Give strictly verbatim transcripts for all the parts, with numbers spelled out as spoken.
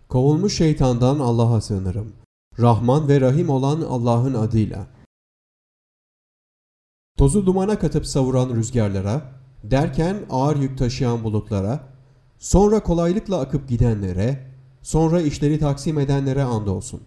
Kovulmuş şeytandan Allah'a sığınırım. Rahman ve Rahim olan Allah'ın adıyla. Tozu dumana katıp savuran rüzgarlara, derken ağır yük taşıyan bulutlara, sonra kolaylıkla akıp gidenlere, sonra işleri taksim edenlere andolsun.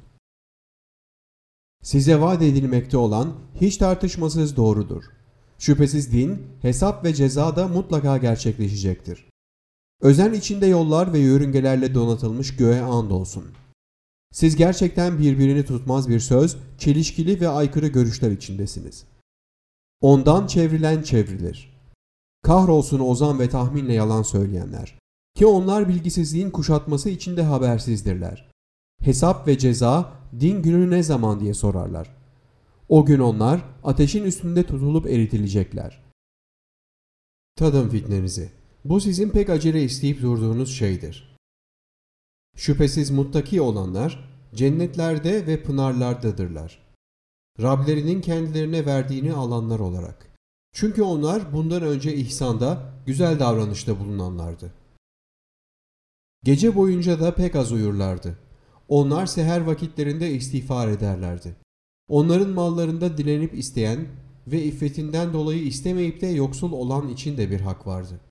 Size vaat edilmekte olan hiç tartışmasız doğrudur. Şüphesiz din, hesap ve ceza da mutlaka gerçekleşecektir. Özen içinde yollar ve yörüngelerle donatılmış göğe andolsun. Siz gerçekten birbirini tutmaz bir söz, çelişkili ve aykırı görüşler içindesiniz. Ondan çevrilen çevrilir. Kahrolsun ozan ve tahminle yalan söyleyenler. Ki onlar bilgisizliğin kuşatması içinde habersizdirler. Hesap ve ceza, din günü ne zaman diye sorarlar. O gün onlar ateşin üstünde tutulup eritilecekler. Tadın fitnenizi. Bu sizin pek acele isteyip durduğunuz şeydir. Şüphesiz muttaki olanlar cennetlerde ve pınarlardadırlar. Rablerinin kendilerine verdiğini alanlar olarak. Çünkü onlar bundan önce ihsanda, güzel davranışta bulunanlardı. Gece boyunca da pek az uyurlardı. Onlar seher vakitlerinde istiğfar ederlerdi. Onların mallarında dilenip isteyen ve iffetinden dolayı istemeyip de yoksul olan için de bir hak vardı.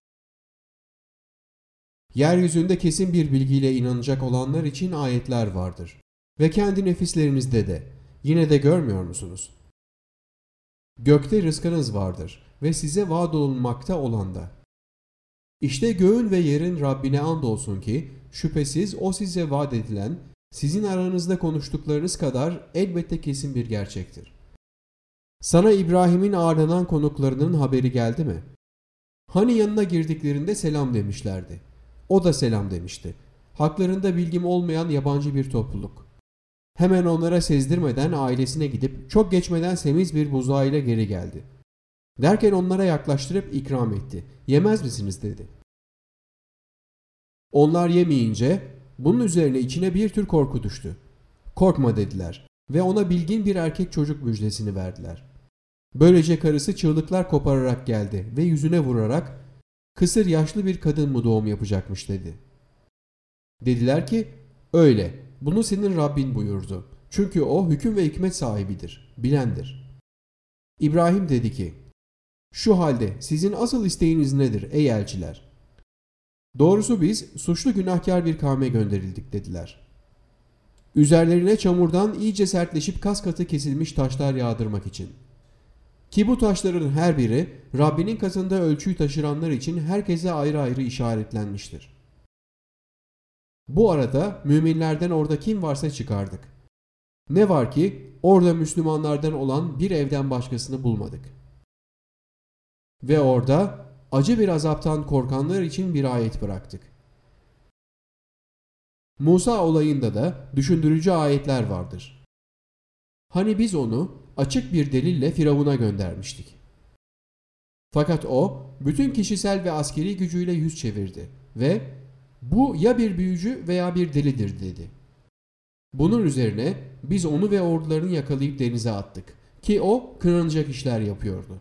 Yeryüzünde kesin bir bilgiyle inanacak olanlar için ayetler vardır. Ve kendi nefislerinizde de. Yine de görmüyor musunuz? Gökte rızkınız vardır ve size vaat olunmakta olan da. İşte göğün ve yerin Rabbine andolsun ki şüphesiz o size vaat edilen, sizin aranızda konuştuklarınız kadar elbette kesin bir gerçektir. Sana İbrahim'in ağırlanan konuklarının haberi geldi mi? Hani yanına girdiklerinde selam demişlerdi. O da selam demişti. Haklarında bilgim olmayan yabancı bir topluluk. Hemen onlara sezdirmeden ailesine gidip çok geçmeden semiz bir buzağıyla geri geldi. Derken onlara yaklaştırıp ikram etti. Yemez misiniz dedi. Onlar yemeyince bunun üzerine içine bir tür korku düştü. Korkma dediler ve ona bilgin bir erkek çocuk müjdesini verdiler. Böylece karısı çığlıklar kopararak geldi ve yüzüne vurarak kısır yaşlı bir kadın mı doğum yapacakmış dedi. Dediler ki öyle, bunu senin Rabbin buyurdu. Çünkü o hüküm ve hikmet sahibidir, bilendir. İbrahim dedi ki şu halde sizin asıl isteğiniz nedir ey elçiler? Doğrusu biz suçlu günahkar bir kavme gönderildik dediler. Üzerlerine çamurdan iyice sertleşip kas katı kesilmiş taşlar yağdırmak için. Ki bu taşların her biri Rabbinin katında ölçüyü taşıranlar için herkese ayrı ayrı işaretlenmiştir. Bu arada müminlerden orada kim varsa çıkardık. Ne var ki orada Müslümanlardan olan bir evden başkasını bulmadık. Ve orada acı bir azaptan korkanlar için bir ayet bıraktık. Musa olayında da düşündürücü ayetler vardır. Hani biz onu açık bir delille Firavun'a göndermiştik. Fakat o bütün kişisel ve askeri gücüyle yüz çevirdi ve bu ya bir büyücü veya bir delidir dedi. Bunun üzerine biz onu ve ordularını yakalayıp denize attık ki o kınanacak işler yapıyordu.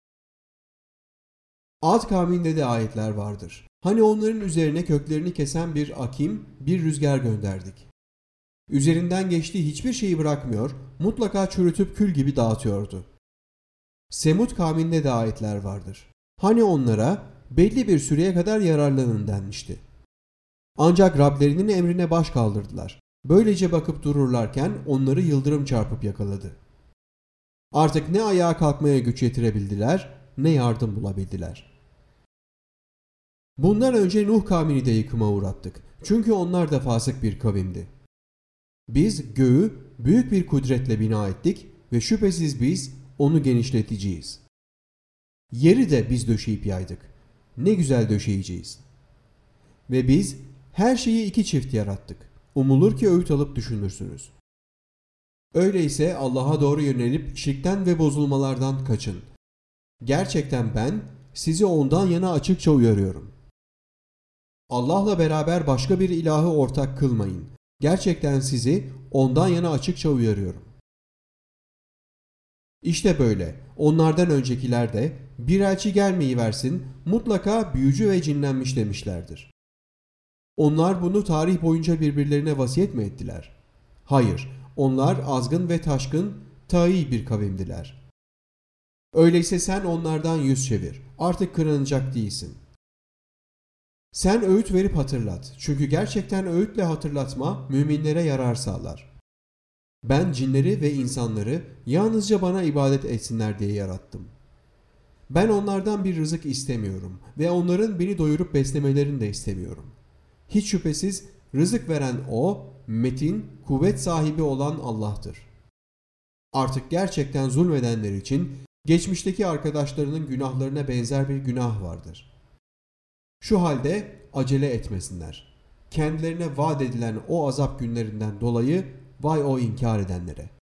Ad kavminde de ayetler vardır. Hani onların üzerine köklerini kesen bir akim, bir rüzgar gönderdik. Üzerinden geçtiği hiçbir şeyi bırakmıyor, mutlaka çürütüp kül gibi dağıtıyordu. Semud kavminde de ayetler vardır. Hani onlara belli bir süreye kadar yararlanın denmişti. Ancak Rablerinin emrine baş kaldırdılar. Böylece bakıp dururlarken onları yıldırım çarpıp yakaladı. Artık ne ayağa kalkmaya güç yetirebildiler, ne yardım bulabildiler. Bundan önce Nuh kavmini de yıkıma uğrattık. Çünkü onlar da fasık bir kavimdi. Biz göğü büyük bir kudretle bina ettik ve şüphesiz biz onu genişleteceğiz. Yeri de biz döşeyip yaydık. Ne güzel döşeyeceğiz. Ve biz her şeyi iki çift yarattık. Umulur ki öğüt alıp düşünürsünüz. Öyleyse Allah'a doğru yönelip şirkten ve bozulmalardan kaçın. Gerçekten ben sizi ondan yana açıkça uyarıyorum. Allah'la beraber başka bir ilahı ortak kılmayın. Gerçekten sizi ondan yana açıkça uyarıyorum. İşte böyle onlardan öncekiler de bir elçi gelmeyi versin mutlaka büyücü ve cinlenmiş demişlerdir. Onlar bunu tarih boyunca birbirlerine vasiyet mi ettiler? Hayır, onlar azgın ve taşkın, tağî bir kavimdiler. Öyleyse sen onlardan yüz çevir, artık kınanacak değilsin. Sen öğüt verip hatırlat, çünkü gerçekten öğütle hatırlatma müminlere yarar sağlar. Ben cinleri ve insanları yalnızca bana ibadet etsinler diye yarattım. Ben onlardan bir rızık istemiyorum ve onların beni doyurup beslemelerini de istemiyorum. Hiç şüphesiz rızık veren O, metin, kuvvet sahibi olan Allah'tır. Artık gerçekten zulmedenler için geçmişteki arkadaşlarının günahlarına benzer bir günah vardır. Şu halde acele etmesinler. Kendilerine vaat edilen o azap günlerinden dolayı vay o inkar edenlere.